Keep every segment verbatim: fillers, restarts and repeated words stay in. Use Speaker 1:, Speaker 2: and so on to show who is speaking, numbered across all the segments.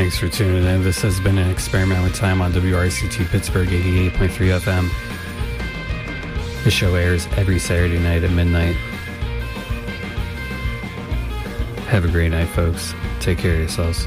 Speaker 1: Thanks for tuning in. This has been an experiment with time on W R C T Pittsburgh eighty-eight point three F M. The show airs every Saturday night at midnight. Have a great night, folks. Take care of yourselves.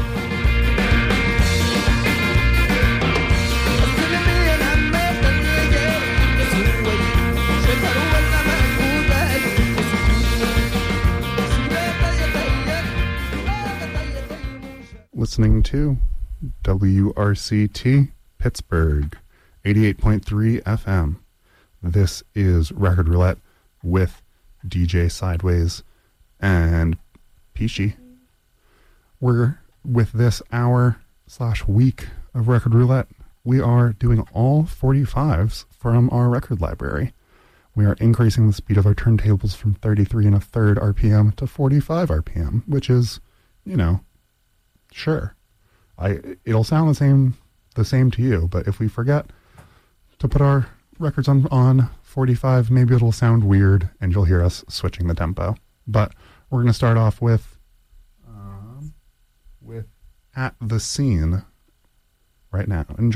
Speaker 2: Listening to W R C T Pittsburgh eighty-eight point three F M. This is Record Roulette with D J Sideways and Peachy. We're with this hour slash week of Record Roulette. We are doing all forty-fives from our record library. We are increasing the speed of our turntables from thirty-three and a third R P M to forty-five R P M, which is, you know, sure. I it'll sound the same the same to you, but if we forget to put our records on, on forty-five, maybe it'll sound weird and you'll hear us switching the tempo. But we're going to start off with um, with At the Scene right now. Enjoy.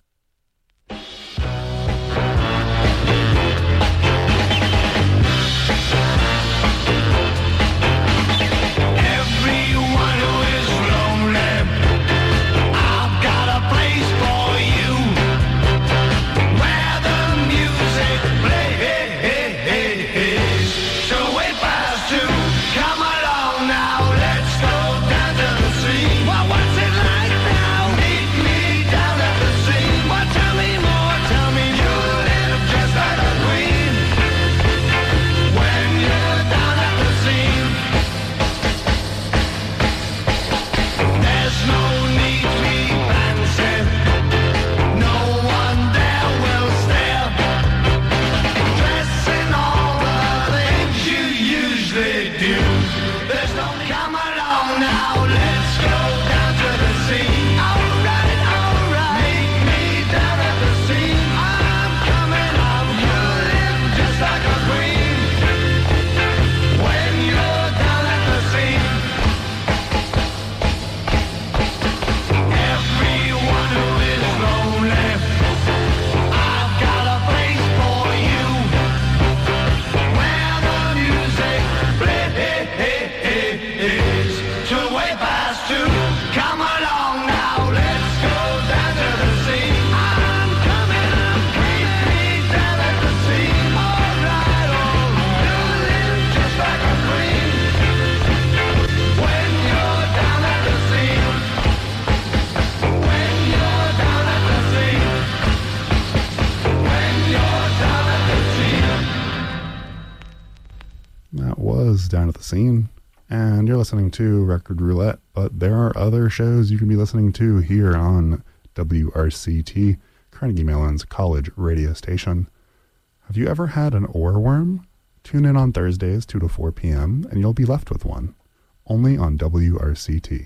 Speaker 2: Down at the Scene, and you're listening to Record Roulette, but there are other shows you can be listening to here on W R C T, Carnegie Mellon's college radio station. Have you ever had an oarworm? Tune in on Thursdays two to four p.m. and you'll be left with one, only on W R C T.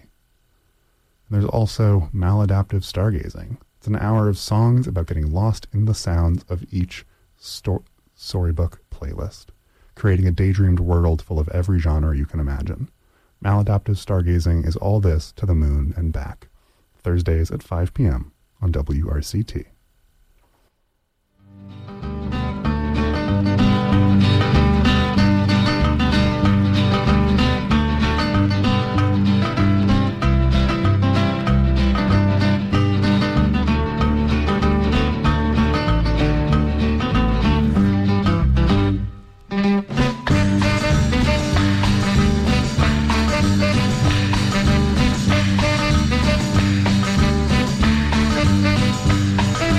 Speaker 2: There's also Maladaptive Stargazing. It's an hour of songs about getting lost in the sounds of each sto- storybook playlist, creating a daydreamed world full of every genre you can imagine. Maladaptive Stargazing is all this to the moon and back. Thursdays at five p.m. on W R C T.
Speaker 3: We'll be right back.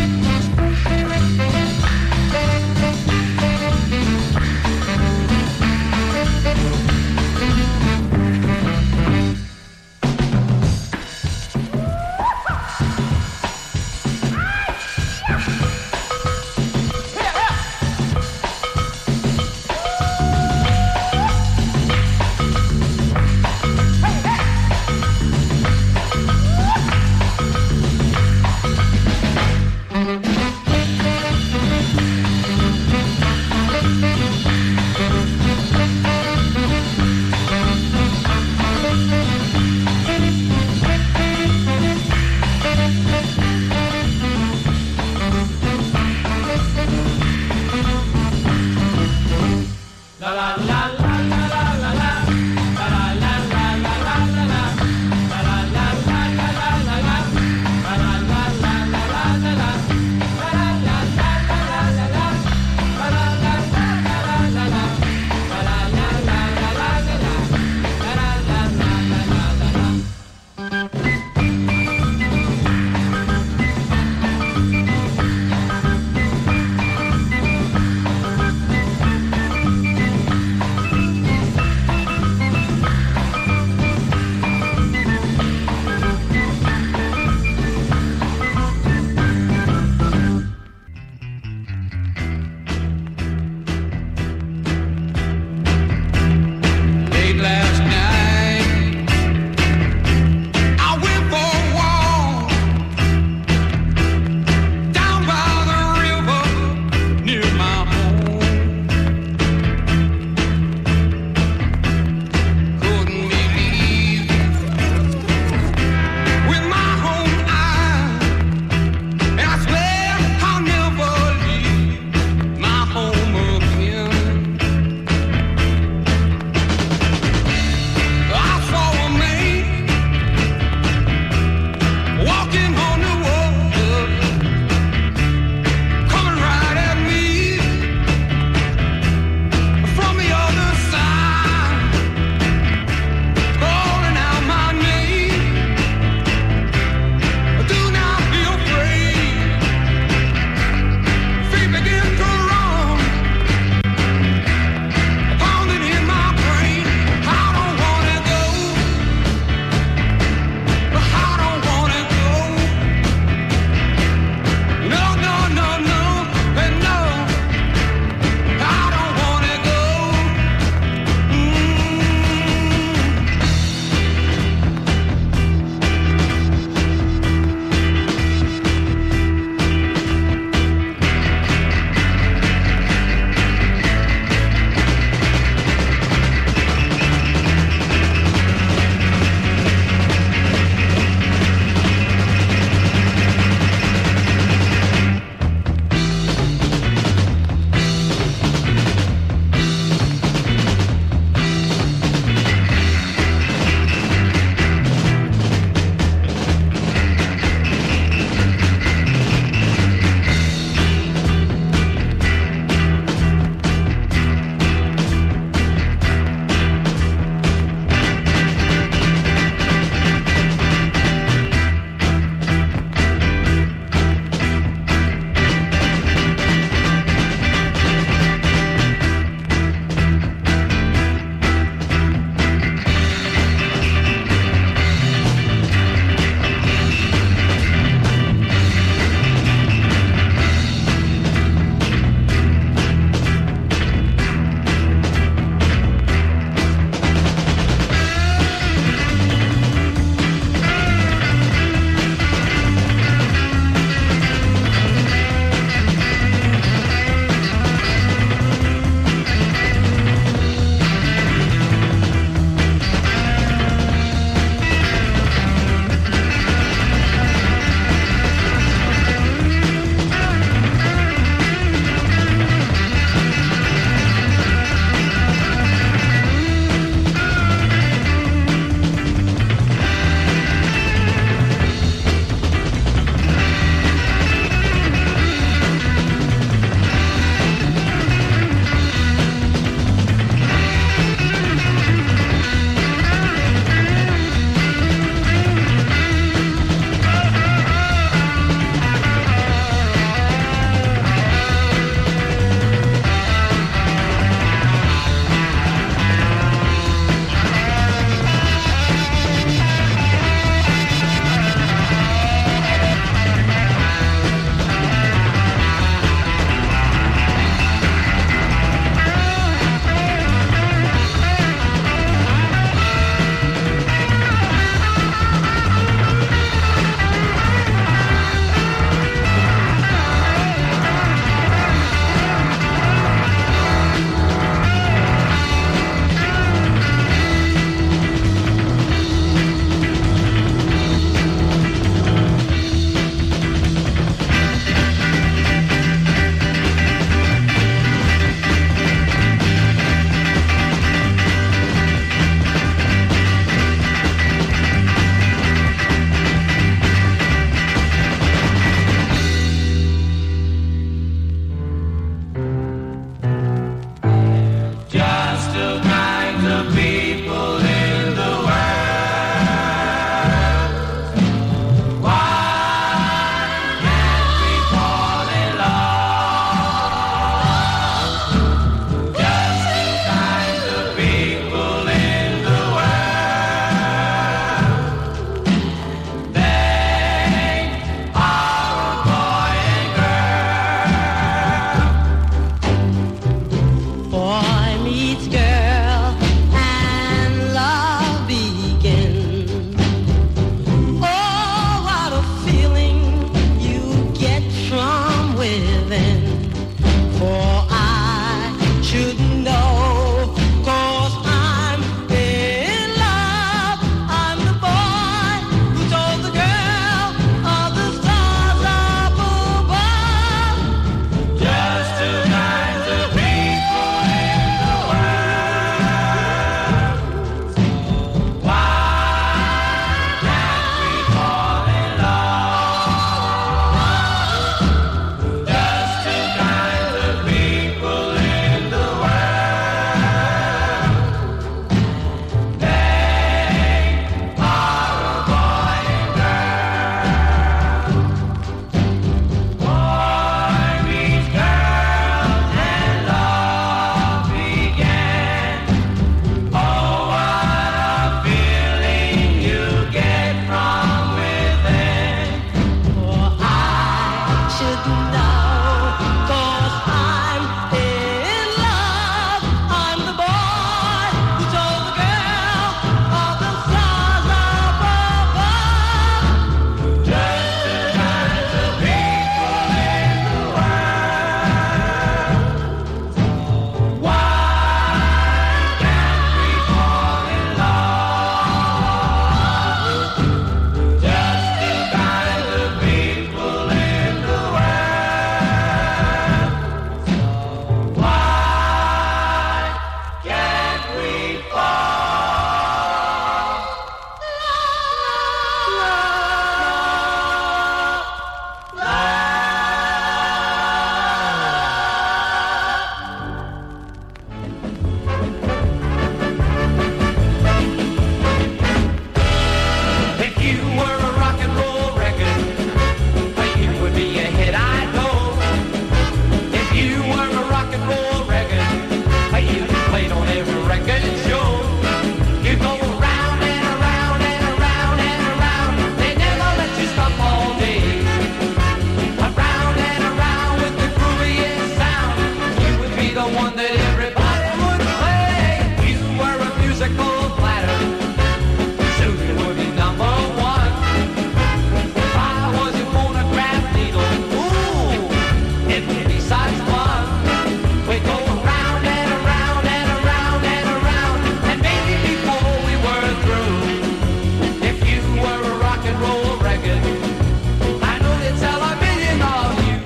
Speaker 3: one that everybody would play. You were a musical platter, soon you would be number one. If I was your phonograph needle, ooh, it'd be besides fun. We go around and around and around and around, and maybe before we were through, if you were a rock and roll record, I know they'd sell a million of you.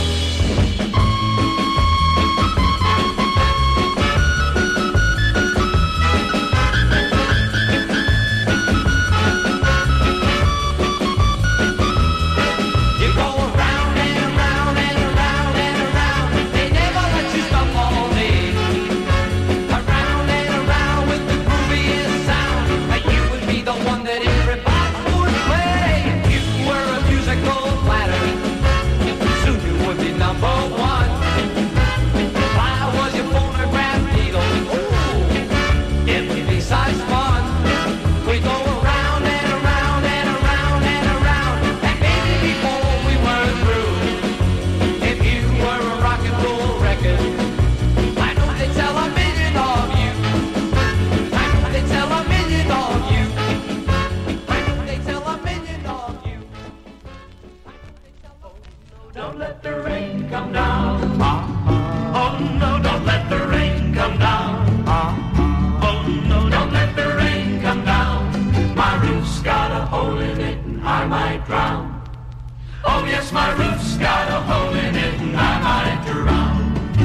Speaker 3: You go around and around and around and around, they never let you stop all day. Around and around with the grooviest sound, and you would be the one that everybody would play. If you were a musical platter, soon you would be number one. If I was your phonograph needle, ooh, it'd be besides fun. We go around and around and around and around, and maybe before we were through, if you were a rock and roll record, I know they'd sell a million of you. I know they'd sell a million of you. I know they'd sell a million of you. Don't let the rain come down. Oh no, don't let the rain come down. Oh no, don't let the rain come down. My roof's got a hole in it and I might drown. Oh yes, my roof's got a hole in it and I might drown.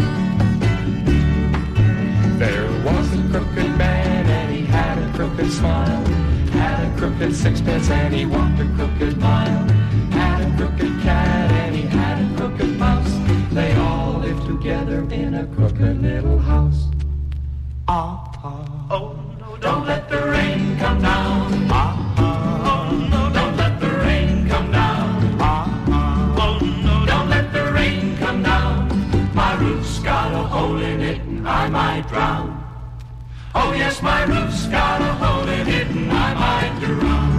Speaker 4: There was a crooked man and he had a crooked smile. Had a crooked sixpence and he walked a crooked mile. Had a crooked cat and he had a crooked mouse. They all lived together in a crooked little house. Ah, ah.
Speaker 3: Oh no, don't let the rain come down.
Speaker 4: Ah, ah.
Speaker 3: Oh no, don't let the rain come down.
Speaker 4: Ah, ah.
Speaker 3: Oh no, don't let the rain come down. My roof's got a hole in it and I might drown. Oh yes, my roof's got a hole in it and I might drown.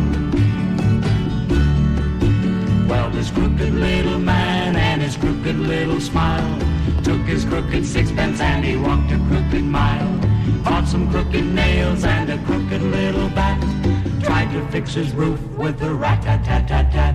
Speaker 4: Well, this crooked little man and his crooked little smile took his crooked sixpence and he walked a crooked mile. Bought some crooked nails and a crooked little bat. Tried to fix his roof with a rat-tat-tat-tat-tat.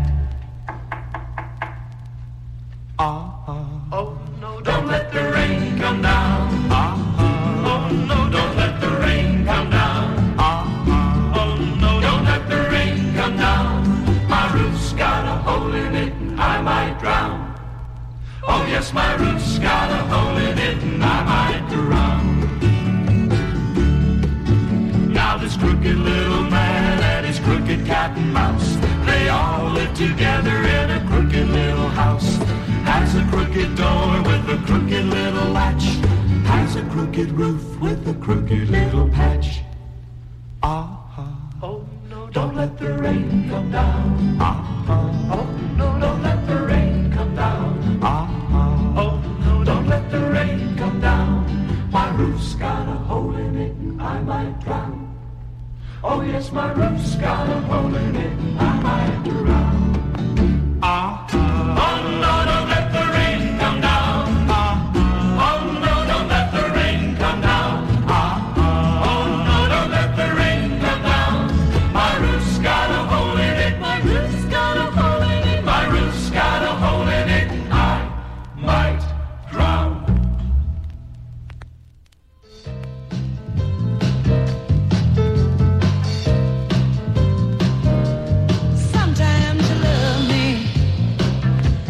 Speaker 4: Ah, ah.
Speaker 3: Oh no, don't let the rain come down.
Speaker 4: Ah, ah.
Speaker 3: Oh no, don't let the rain come down.
Speaker 4: Ah, ah.
Speaker 3: Oh no, don't let the rain come down. My roof's got a hole in it and I might drown. Oh yes, my roof's got a hole in it and I might drown.
Speaker 4: Now this crooked little man and his crooked cat and mouse, they all live together in a crooked little house. Has a crooked door with a crooked little latch. Has a crooked roof with a crooked little patch. Ah, ah.
Speaker 3: Oh no, don't let the rain come down.
Speaker 4: Ah, ah.
Speaker 3: Oh no, don't let the rain come down.
Speaker 4: Ah, ah.
Speaker 3: Oh no, don't let the rain come down. My roof's got a hole in it and I might drown. Oh yes, my roof's got a hole in it and I might drown.
Speaker 4: Ah, ah.
Speaker 3: Oh no, don't let the rain come down.
Speaker 4: Ah, ah.
Speaker 3: Oh no, don't let the rain come down.
Speaker 4: Ah, ah.
Speaker 3: Oh no, don't let the rain come down. My roof's got a hole in it. My roof's got a hole in it. My roof's got a hole in it. I might drown.
Speaker 5: Sometimes you love me,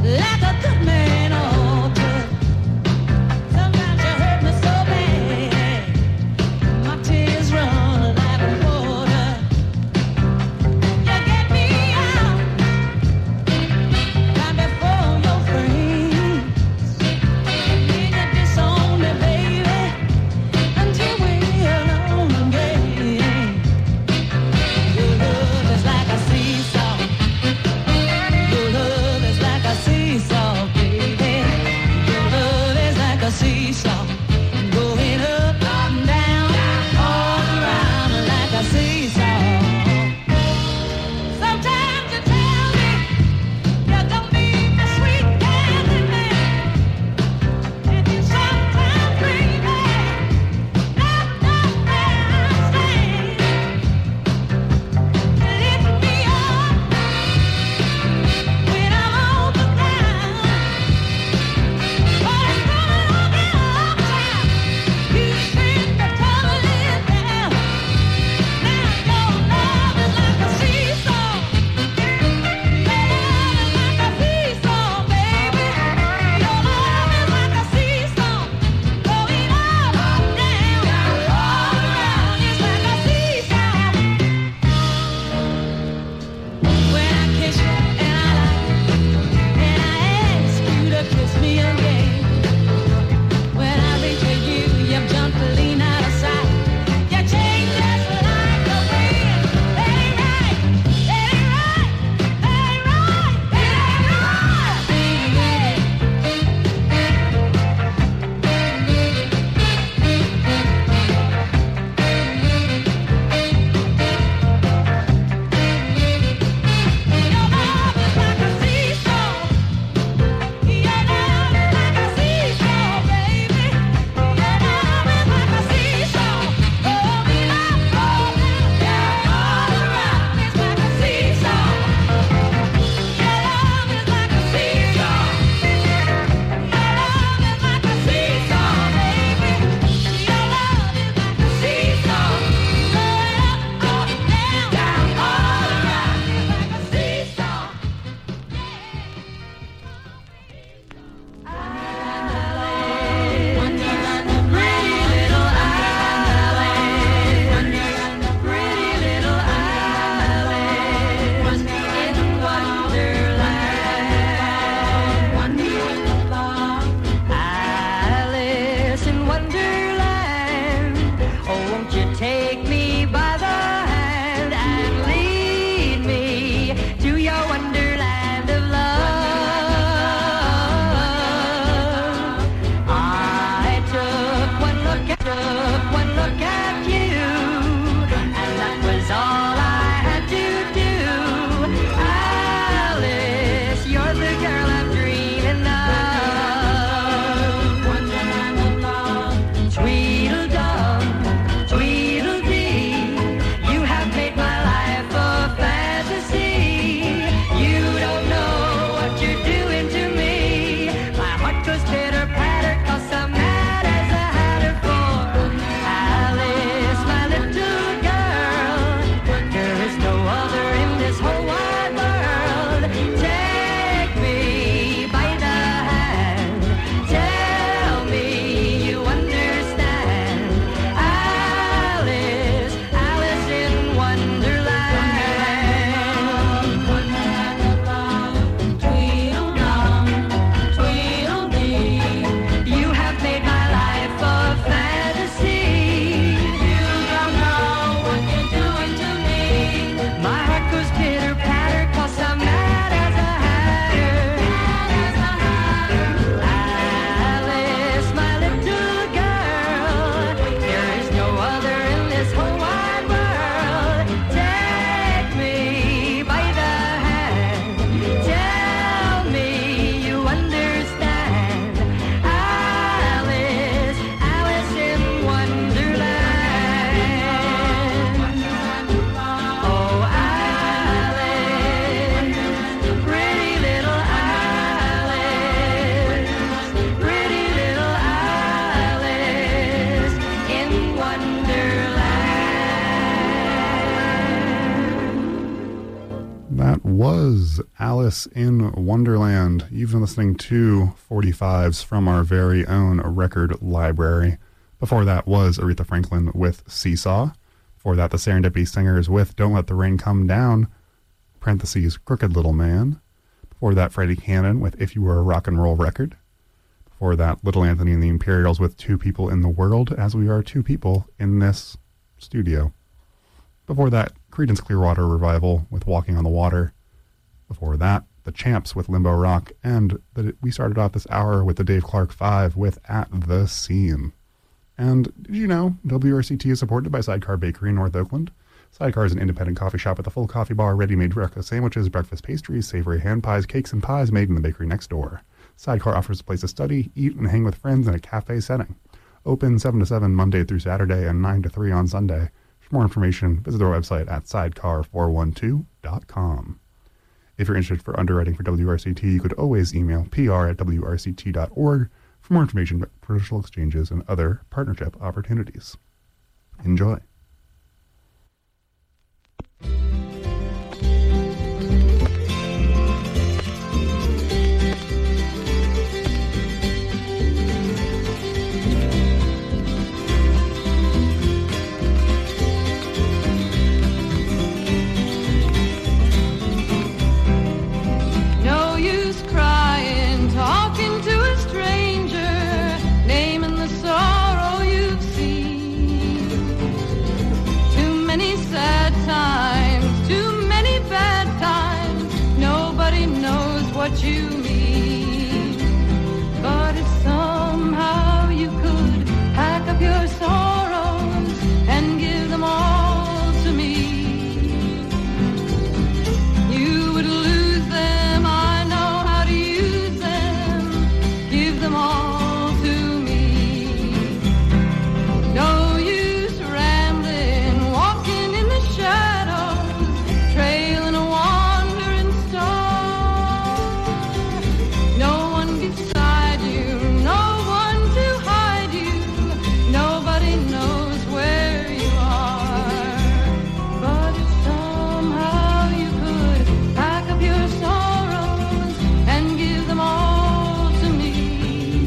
Speaker 2: That was Alice in Wonderland. You've been listening to forty-fives from our very own record library. Before that was Aretha Franklin with Seesaw. Before that, the Serendipity Singers with Don't Let the Rain Come Down, parentheses, Crooked Little Man. Before that, Freddie Cannon with If You Were a Rock and Roll Record. Before that, Little Anthony and the Imperials with Two People in the World, as we are two people in this studio. Before that, Creedence Clearwater Revival with Walking on the Water. Before that, The Champs with Limbo Rock. And the, we started off this hour with the Dave Clark Five with At the Seam. And did you know W R C T is supported by Sidecar Bakery in North Oakland? Sidecar is an independent coffee shop with a full coffee bar, ready-made breakfast sandwiches, breakfast pastries, savory hand pies, cakes, and pies made in the bakery next door. Sidecar offers a place to study, eat, and hang with friends in a cafe setting. Open seven to seven Monday through Saturday and nine to three on Sunday. For more information, visit our website at sidecar four one two dot com. If you're interested for underwriting for W R C T, you could always email P R at W R C T dot org for more information about commercial exchanges and other partnership opportunities. Enjoy.
Speaker 5: No use crying, talking to a stranger, naming the sorrow you've seen. Too many sad times, too many bad times, nobody knows what you mean. But if somehow you could pack up your sorrows and give them all to me, you would lose them. I know how to use them. Give them all to me. No use rambling, walking in the shadows, trailing a wandering star. No one beside you, no one to hide you. Nobody knows where you are. But if somehow you could pack up your sorrows and give them all to me,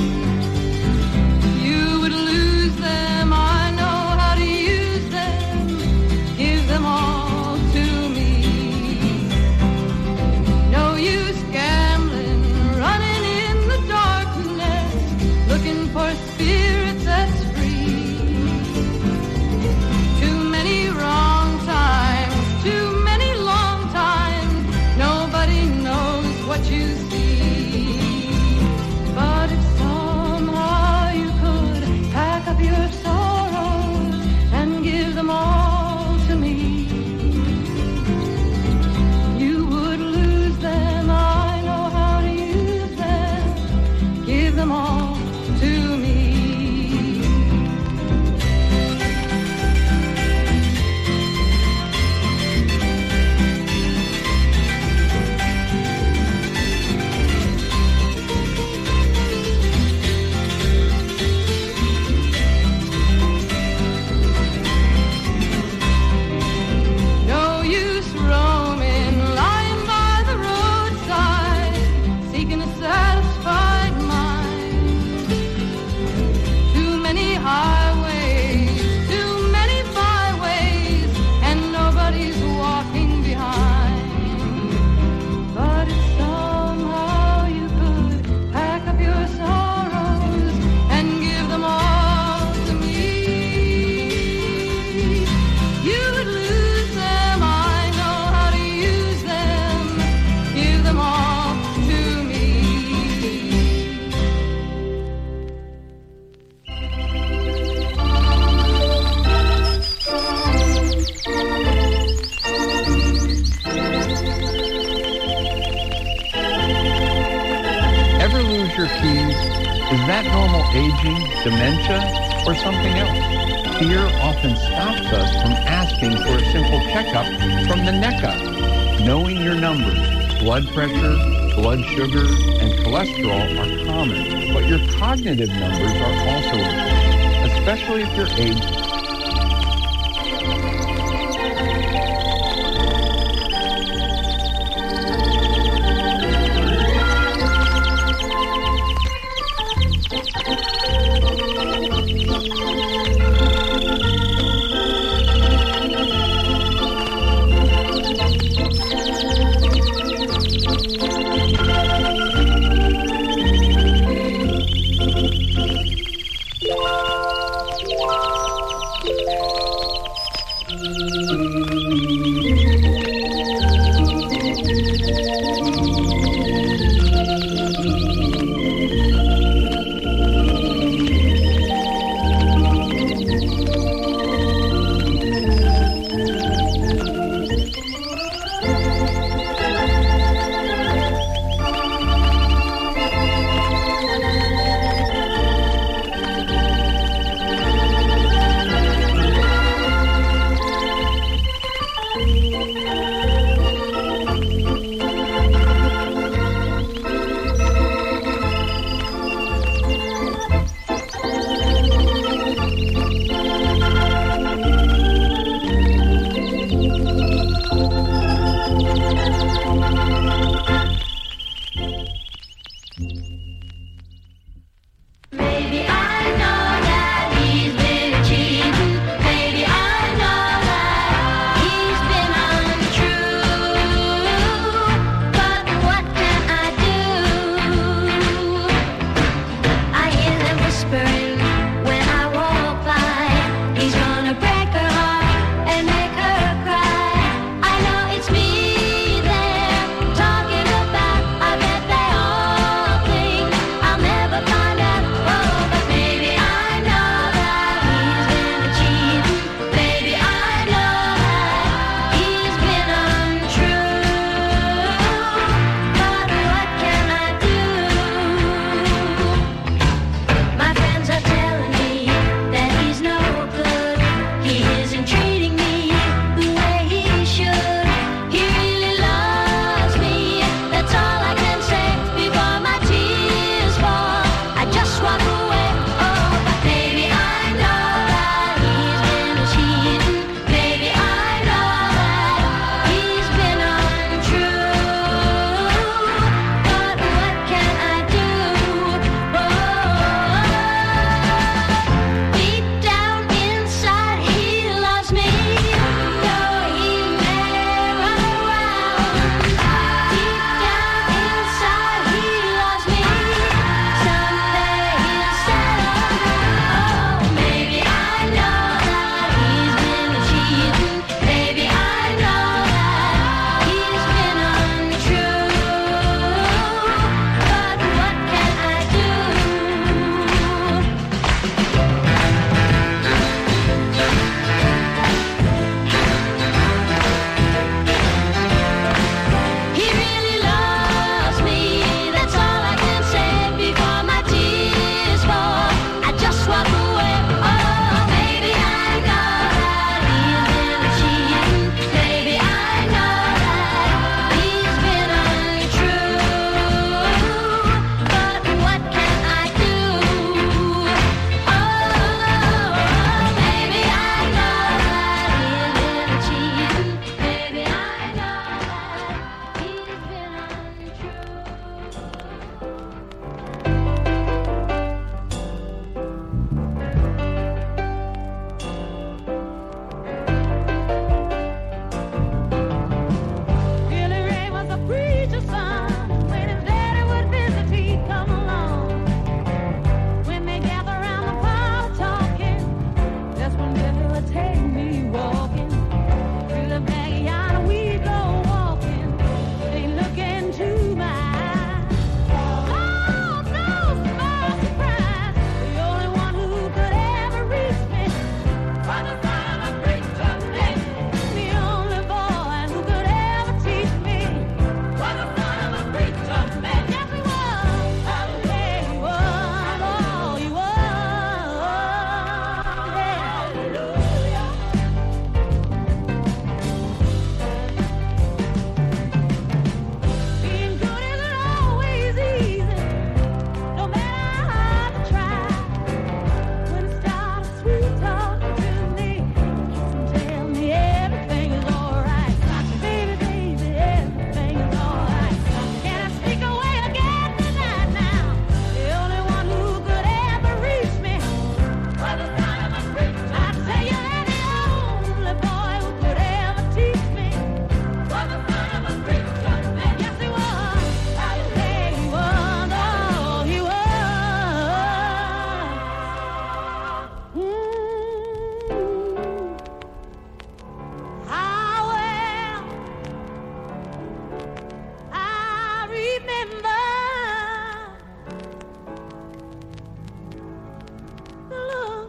Speaker 5: you would lose them. I know how to use them. Give them all to me. No use gambling, running in the darkness, looking for spirits that's free. Too many wrong times, too many long times, nobody knows what you see. But if somehow you could pack up your sorrows and give them all to me, you would lose them. I know how to use them. Give them all to me. No use roaming, lying by the roadside, seeking a satisfied mind. Too many highways, too many byways, and nobody's walking behind. But if somehow you could pack up your sorrows and give them all to me, you would lose them. I know how to use them. Give them all to me.
Speaker 6: Ever lose your keys? Is that normal aging, dementia, or something else? Fear often stops us from asking for a simple checkup from the neck up. Knowing your numbers, blood pressure, blood sugar, and cholesterol are common, but your cognitive numbers are also important, especially if you're aged.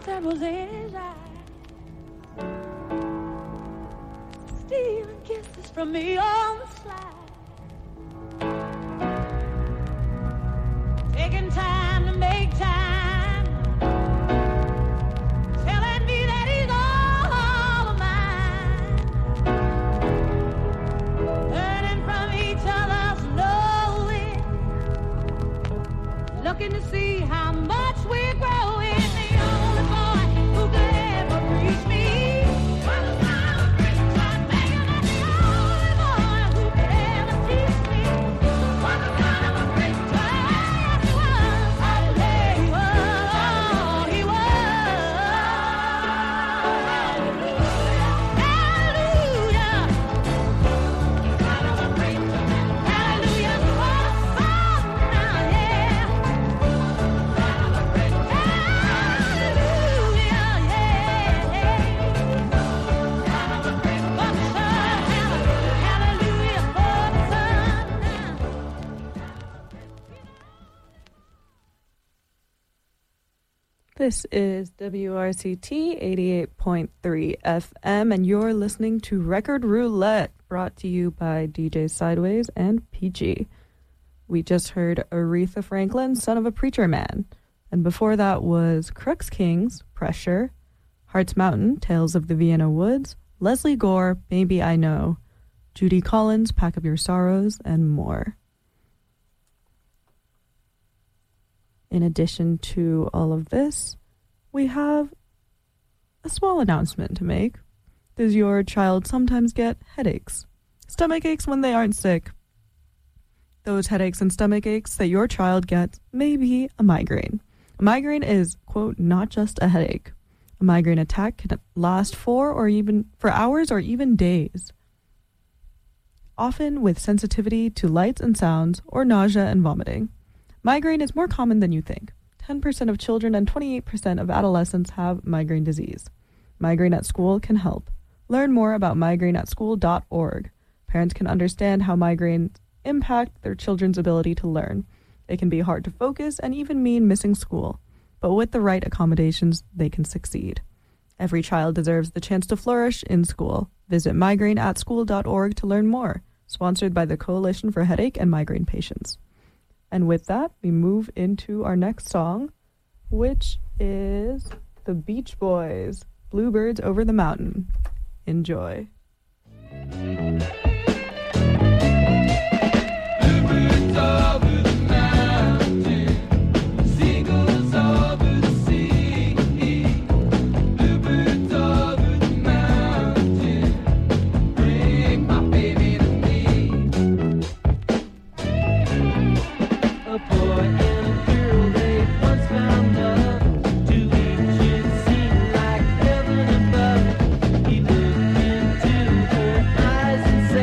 Speaker 7: that was his eye. Stealing kisses from me on the slide. Taking time to make time. Telling me that he's all of mine. Learning from each other slowly. Looking to see how much we're growing. The only boy who could ever reach me. By the time of Christmas, begging that the only boy who could ever teach me. By the time of Christmas, yes, he was. Hallelujah, he was. He was. Hallelujah. Hallelujah. Oh, now, yeah.
Speaker 8: This is W R C T eighty-eight point three F M, and you're listening to Record Roulette, brought to you by D J Sideways and P G. We just heard Aretha Franklin, Son of a Preacher Man, and before that was Crooks Kings, Pressure, Hearts Mountain, Tales of the Vienna Woods, Leslie Gore, Maybe I Know, Judy Collins, Pack Up Your Sorrows, and more. In addition to all of this, we have a small announcement to make. Does your child sometimes get headaches? Stomach aches when they aren't sick? Those headaches and stomach aches that your child gets may be a migraine. A migraine is, quote, not just a headache. A migraine attack can last for or even for hours or even days, often with sensitivity to lights and sounds or nausea and vomiting. Migraine is more common than you think. ten percent of children and twenty-eight percent of adolescents have migraine disease. Migraine at School can help. Learn more about migraine at school dot org. Parents can understand how migraines impact their children's ability to learn. It can be hard to focus and even mean missing school. But with the right accommodations, they can succeed. Every child deserves the chance to flourish in school. Visit migraine at school dot org to learn more. Sponsored by the Coalition for Headache and Migraine Patients. And with that, we move into our next song, which is the Beach Boys, Bluebirds Over the Mountain. Enjoy.
Speaker 3: Bluebirds over the mountain, seagulls over the sea. Bluebirds over the mountain, bring my baby to me. A boy and a girl, they once found love. To each it seemed like heaven above. He looked into her eyes and said,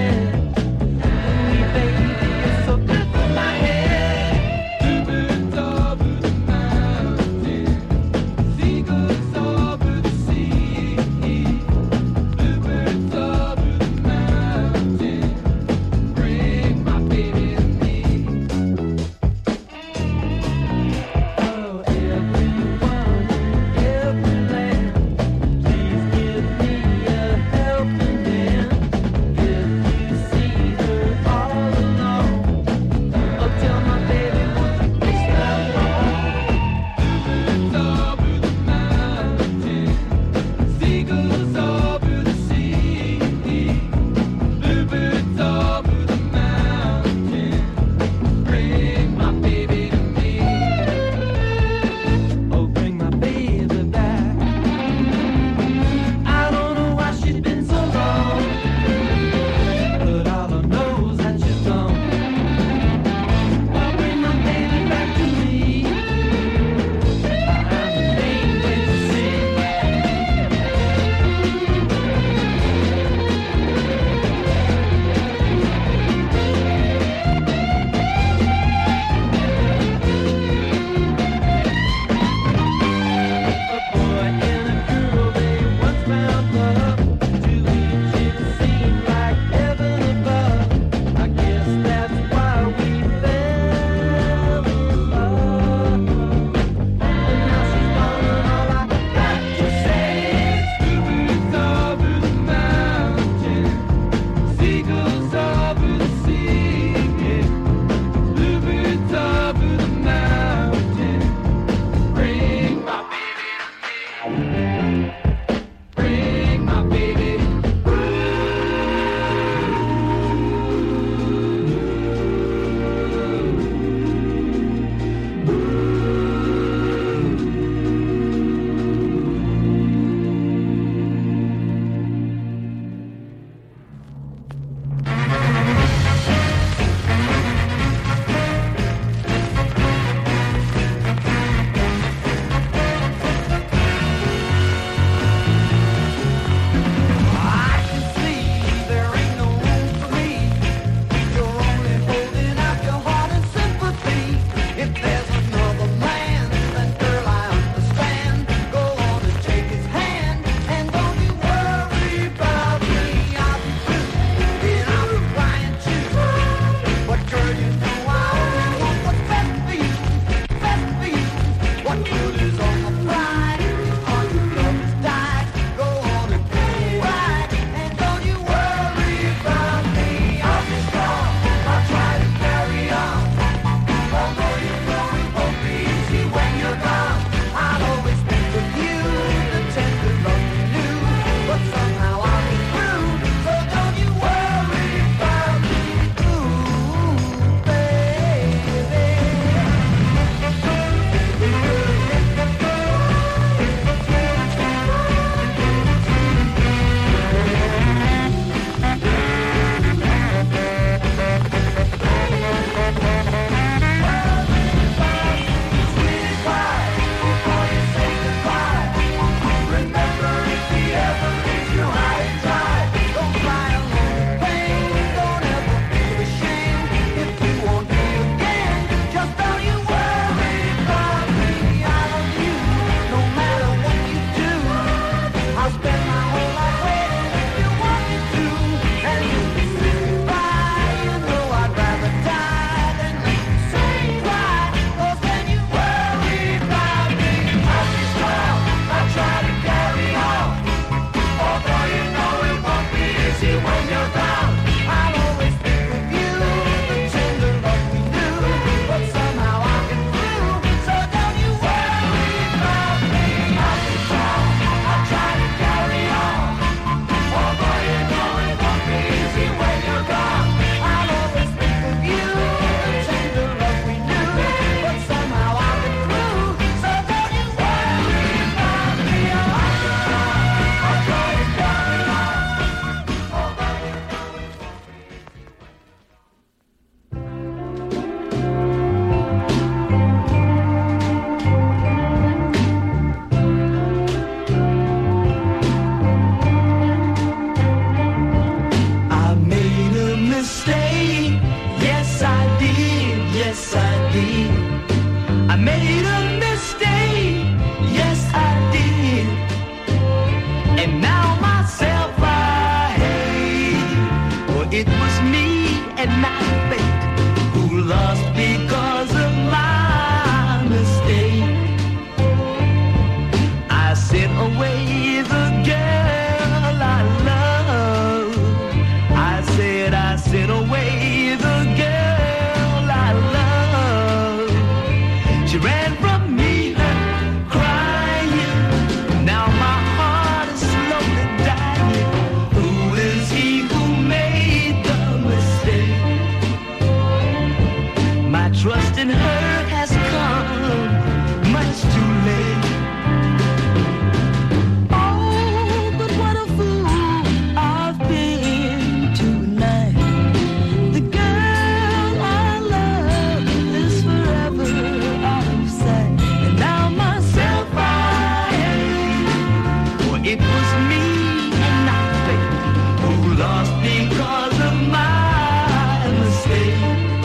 Speaker 3: It was me and not fate who lost because of my mistake.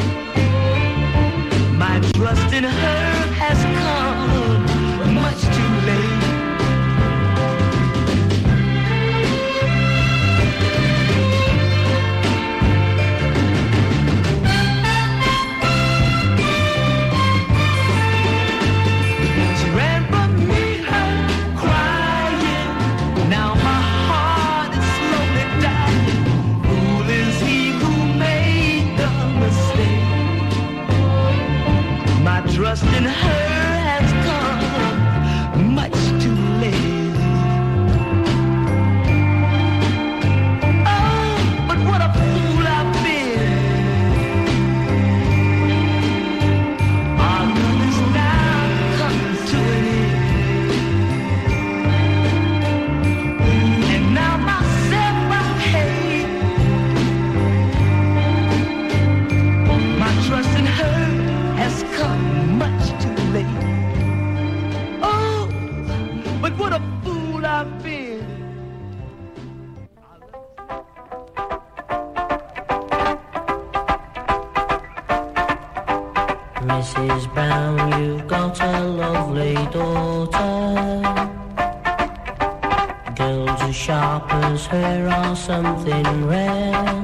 Speaker 3: My trust in her has come much too late. She ran from me, her crying. Now my heart is slowly dying. Fool is he who made the mistake. My trust in her has come much too late. Oh, but what a fool I've been. Our love is now come to an end. And now myself I hate. My trust in her has come much too late. Oh, but what a fool I've been.
Speaker 9: Missus Brown, you've got a lovely daughter. Girls as sharp as her are something rare.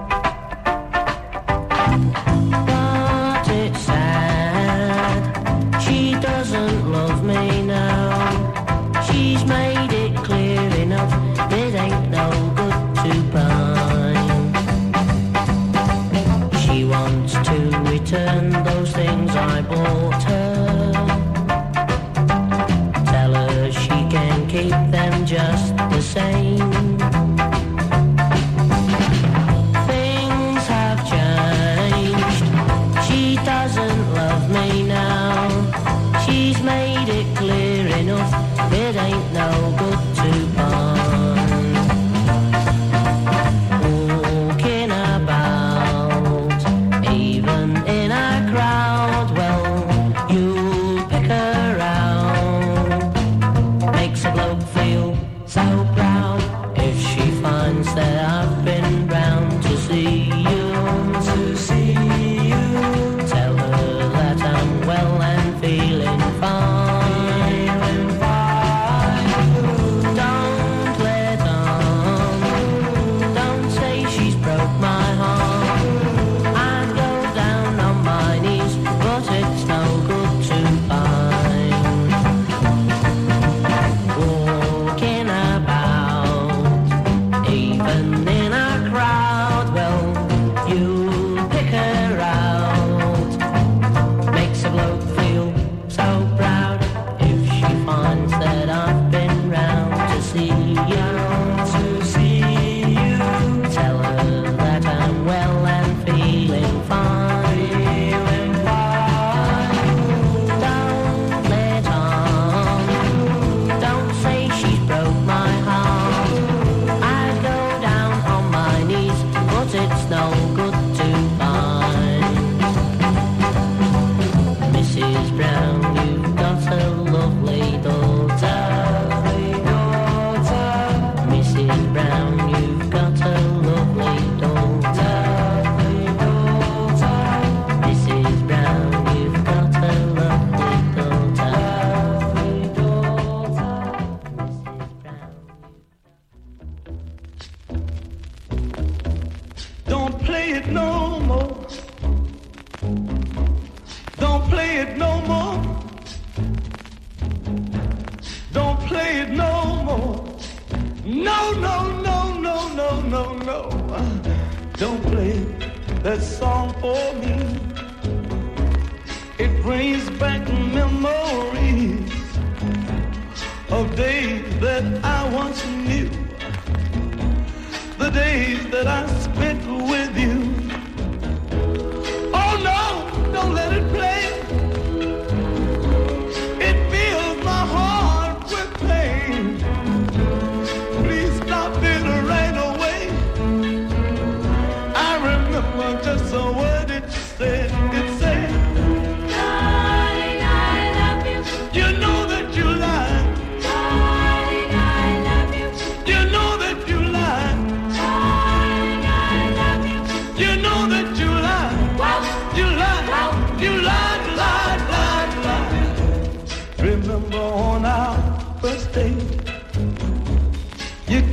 Speaker 9: But it's sad, she doesn't love me now. She's made it clear enough, it ain't no good to pine. She wants to return those things I bought her. Tell her she can keep them just the same. Things have changed. She doesn't love me now. She's made it clear enough, it ain't no good to pine. Walking about, even in a crowd, well, you'll pick her out. Makes a bloke feel so proud if she finds that I've been round to see you, to see you. Tell her that I'm well and feeling fine, fine. Don't let on, don't say she's broke my heart. I'd go down on my knees, but it's no good to pine. Walking about, even in a crowd, well, you pick her out. Makes a bloke feel so proud if she finds that I've been round to see you, to see you. Tell her that I'm well and feeling fine, feeling fine. Don't let on, don't say she's broke my heart. I'd go down on my knees, but it's no good to pine. Missus Brown, you've got a lovely daughter, daughter. Missus Brown, you've got a lovely daughter, daughter. Missus Brown, you've got a lovely daughter, daughter. Missus Brown.
Speaker 3: Don't play it no more. Don't play it no more. Don't play it no more. No, no, no, no, no, no, no. Don't play that song for me. It brings back memories of days that I once knew. The days that I spent with you. Oh no, don't let it play. It fills my heart with pain. Please stop it right away. I remember just a word it said. It said, darling, I love you. You know that you lied. Darling, I love you.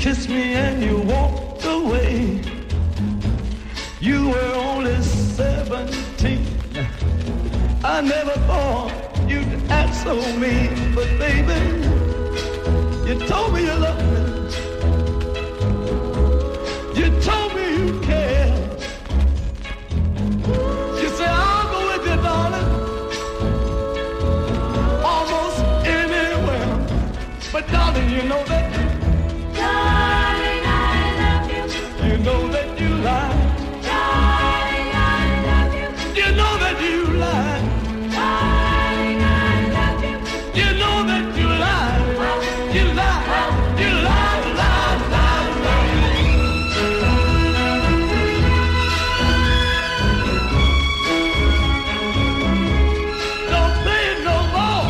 Speaker 10: kissed me and you walked away. You were only seventeen. I never thought you'd act so mean, but baby, you told me you loved me. You told me you cared. You said I'll go with you, darling, almost anywhere. But darling, you know that. Darling, I love you. You know that you lie. Darling, I love you. You know that you lie. Darling, I love you. You know that you lie. You lie. You lie, lie, lie, lie. Don't play it no more.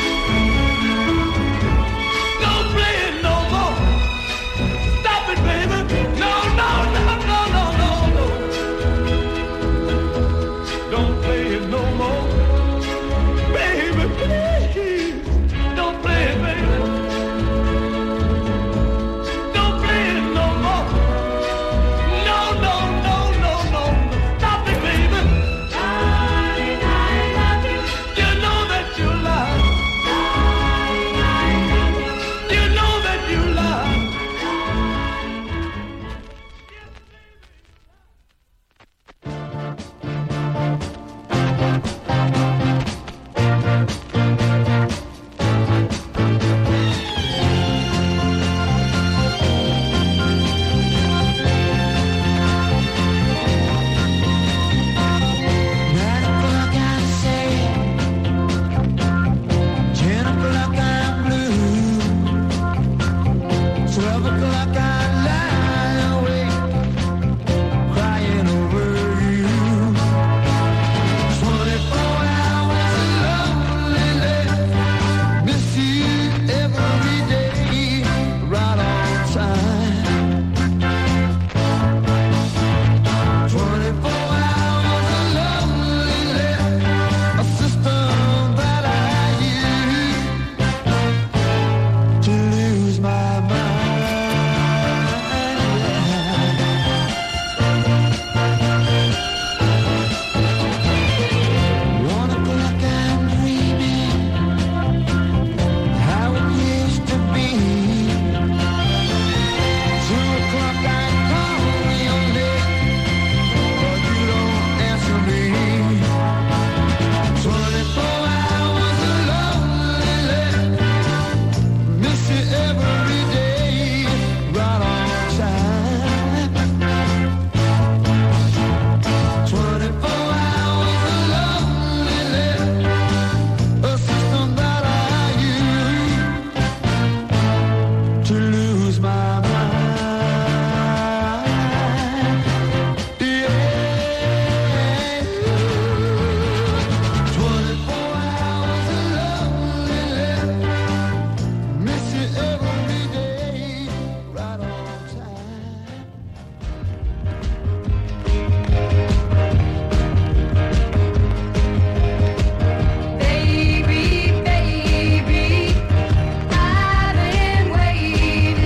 Speaker 10: Don't play it no more. Stop it, baby. No, no, no, no, no, no, no. Don't play it no more. Baby, please. Don't play it, baby. Don't play it no more. No, no, no, no, no. Stop it, baby. Darling, I love you. You know that you lie. Darling, I love you. You know that you lie.
Speaker 11: Nine o'clock I'm sad, ten o'clock I'm blue, twelve o'clock I lie awake, crying over you. Twenty-four hours lonely, miss you every day, right on time. Twenty-four hours lonely, a system that I use to lose my mind. One o'clock I'm dreaming how it used to be. Two o'clock I call your name, but you don't answer me. Twenty-four hours lonely, miss you every day, right on time. Twenty-four hours lonely, a system that I use to lose my mind. Yeah. Twenty-four hours lonely, miss you every day, right on time.
Speaker 5: Baby, baby, I've been waiting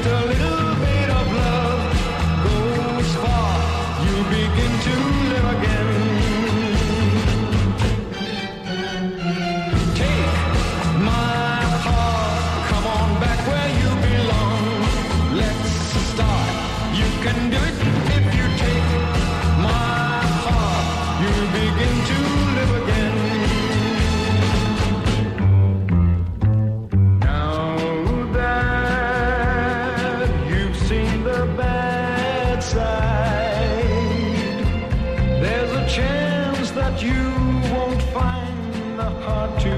Speaker 11: a little bit of love goes far. You begin to live again. Take my heart, come on back where you belong. Let's start. You can do it if you take my heart. You begin to live again. Now that you've seen the bad side, there's a chance that you won't find the heart to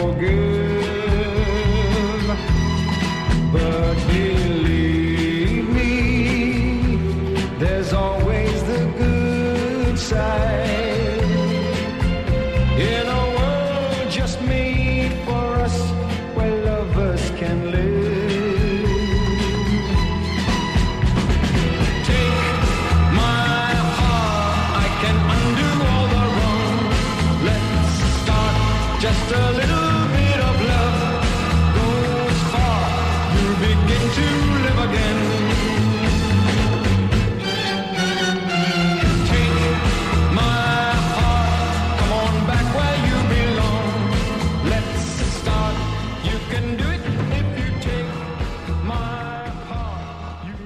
Speaker 11: forgive. But believe me, there's always the good side. In a world just made for us, where lovers can live. Take my heart, I can undo all the wrong. Let's start. Just a little bit of love goes far. You begin to live again. Take my heart, come on back where you belong. Let's start. You can do it if you take my heart. You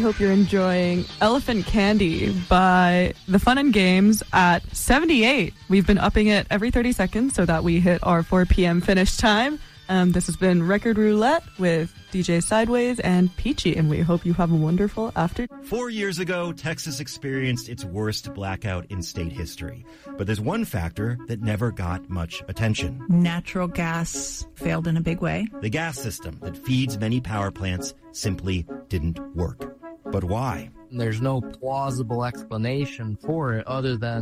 Speaker 8: hope you're enjoying Elephant Candy by The Fun and Games at seventy-eight. We've been upping it every thirty seconds so that we hit our four p.m. finish time. Um, this has been Record Roulette with D J Sideways and Peachy, and we hope you have a wonderful afternoon.
Speaker 12: Four years ago, Texas experienced its worst blackout in state history. But there's one factor that never got much attention.
Speaker 13: Natural gas failed in a big way.
Speaker 12: The gas system that feeds many power plants simply didn't work. But why?
Speaker 14: There's no plausible explanation for it other than